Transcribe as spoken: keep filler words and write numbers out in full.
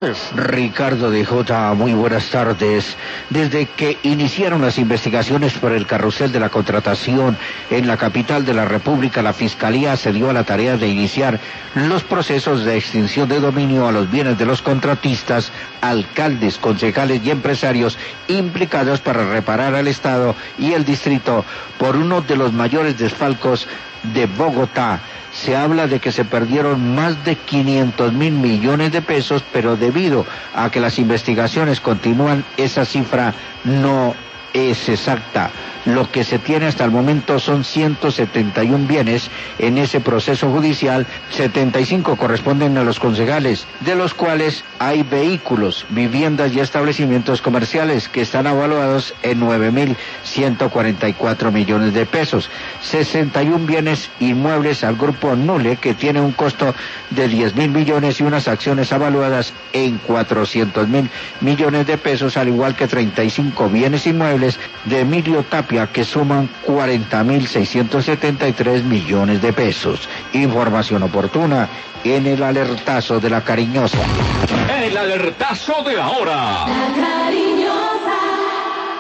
Ricardo de Jota, muy buenas tardes. Desde que iniciaron las investigaciones por el carrusel de la contratación en la capital de la República, la Fiscalía se dio a la tarea de iniciar los procesos de extinción de dominio a los bienes de los contratistas, alcaldes, concejales y empresarios implicados para reparar al Estado y el distrito por uno de los mayores desfalcos de Bogotá. Se habla de que se perdieron más de quinientos mil millones de pesos, pero debido a que las investigaciones continúan, esa cifra no es exacta. Lo que se tiene hasta el momento son ciento setenta y uno bienes en ese proceso judicial, setenta y cinco corresponden a los concejales, de los cuales hay vehículos, viviendas y establecimientos comerciales que están evaluados en nueve mil ciento cuarenta y cuatro millones de pesos, sesenta y uno bienes inmuebles al grupo Nule, que tiene un costo de diez mil millones y unas acciones evaluadas en cuatrocientos mil millones de pesos, al igual que treinta y cinco bienes inmuebles de Emilio Tapia, que suman cuarenta mil seiscientos setenta y tres millones de pesos. Información oportuna en el alertazo de la Cariñosa. El alertazo de la hora. La Cariñosa.